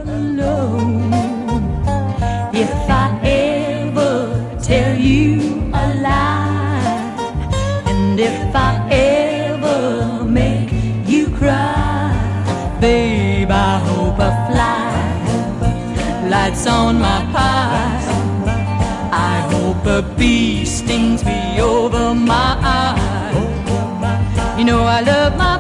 alone. If I ever tell you a lie, and if I ever make you cry, babe, I hope I fly. Lights on my pie. I hope a bee stings me over my eye. You know I love my